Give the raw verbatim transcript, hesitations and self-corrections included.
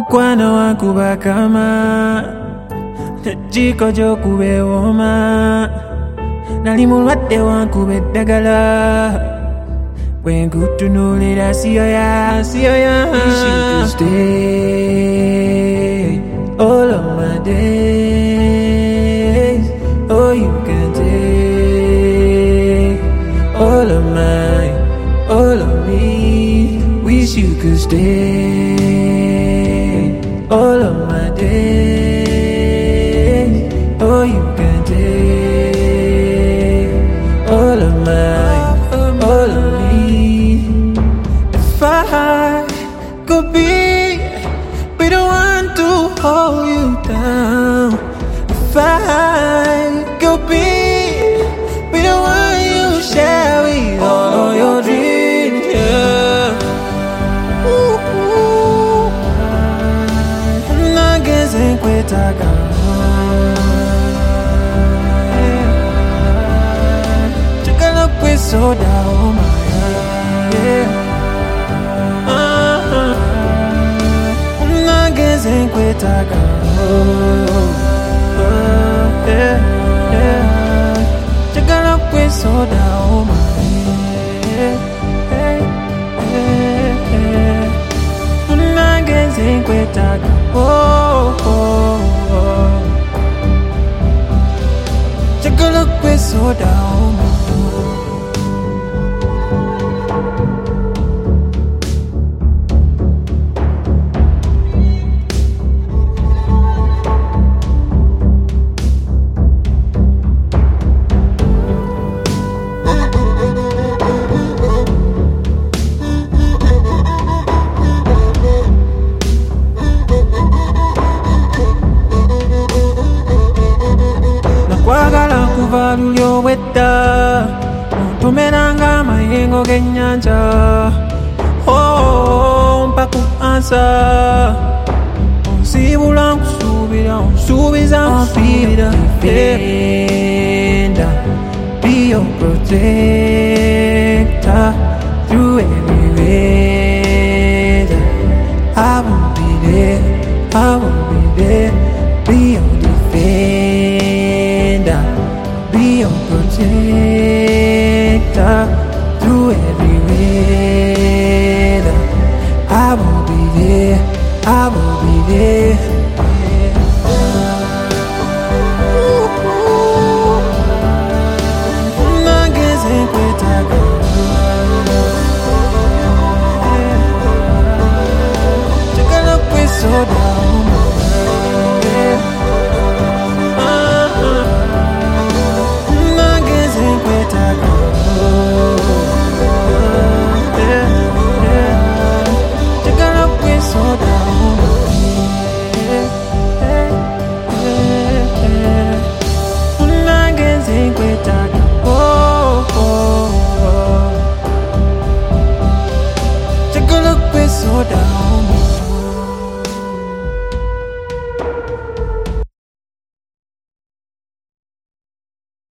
Mukwana wakuba kama Jiko jokube woma Nali mulwadde wankube eddagala Bwe nkutunuulira siyoya siyoya Wish you could stay all of my days. Oh, you can take all of mine, all of me. Wish you could stay all of my days. Oh, you can take all of mine, all of me. If I could be be the one to hold you down, if I could be be the one you share with all your dreams, yeah. Ooh, ooh. Nageze kwetaka Chakala kwe soda oh my yeah. Uh-huh. Nageze kwetaka oh, yeah, yeah. Chakala kwe soda oh my yeah, yeah, yeah. Nageze kwetaka oh, oh, oh. Chakala kwe soda oh my Nakwagala kuva lulyo wedda Ntomeranga mayengo g'ennyanja Oh, mpa ku ansa Onsibula nkusuubira Onsuubiza nsuubira Defender Be your protector Through every weather I will be there I will be there Be your defender Be your protector Through every weather I will be there I will be there Nageze kwetaka Chakala kwe soda